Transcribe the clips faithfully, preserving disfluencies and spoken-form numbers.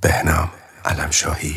بهنام علمشاهی.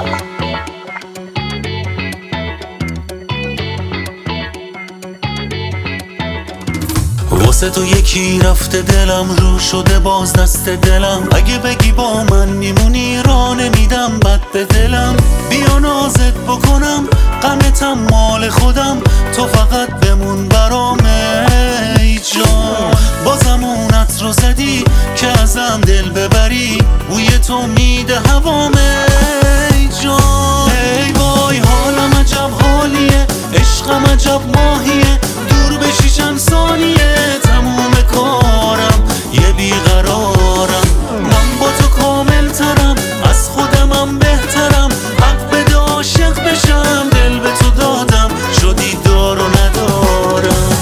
واسه تو یکی رفته دلم، رو شده باز دست دلم. اگه بگی با من میمونی را نمیدم بد به دلم. بیا نازت بکنم غمتم مال خودم، تو فقط بمون برام ای جان. بازم اون عطر رو زدی که ازم دل ببری، بوی تو میده هوام ای جان. ای وای حالم عجب حالیه، عشقم عجب ماهیه، دور بشی چند ثانیه تموم کارم یه بیقرارم. من با تو کامل ترم، از خودمم بهترم، حق بده عاشق بشم، دل به تو دادم شدی دار و ندارم.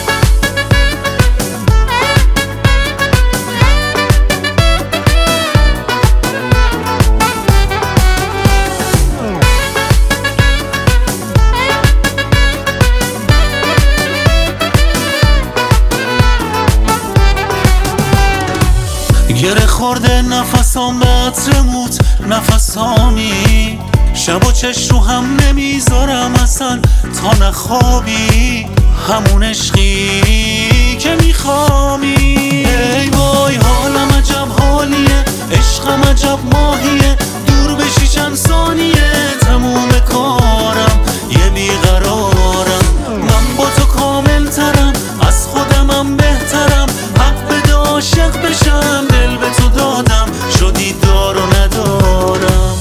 گره خورده نفسام به عطر موت نفسامی، شب و چش رو هم نمیذارم اصلا تا نخوابی، همون عشقی که میخوامی. ای وای حالم عجب حالیه، عشقم عجب ماهیه، دور بشی چند ثانیه تموم کارم یه بیقرارم. من با تو کامل ترم، از خودمم بهترم، حق بده عاشق بشم، دل به تو دادم شدی دار و ندارم.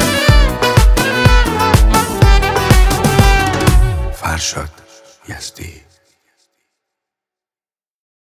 فرشاد یزدی.